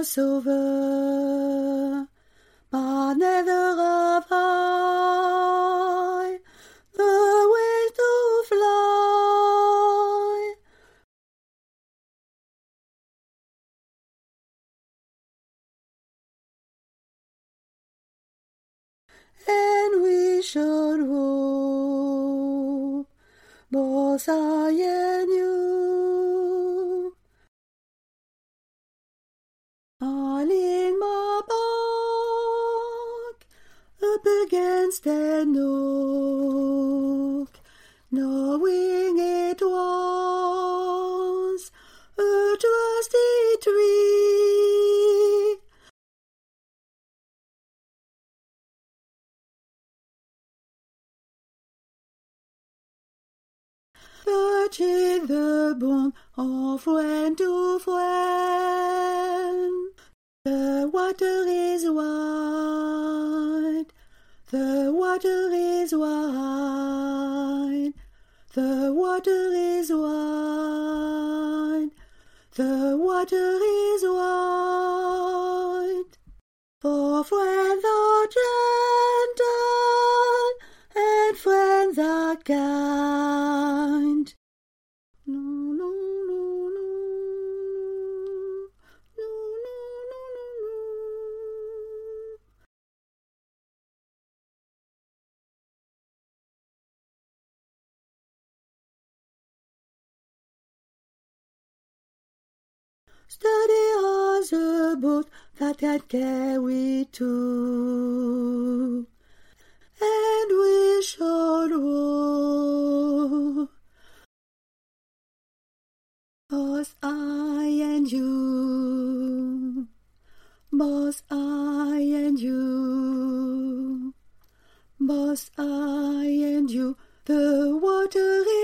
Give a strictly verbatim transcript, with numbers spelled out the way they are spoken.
us over, but never have I the wings to fly. And we should hope, both I and you. I'll lean my back up against an oak, knowing it was a trusty tree. Touching the bone of friend to friend, the water is wide, the water is wide, the water is wide, the water is wide. For friends are gentle and friends are kind. No, no, no, no, no, no, no, no, no. Steady as a boat that can carry two, and we shall row, both I and you, both I and you, both I and you. The water is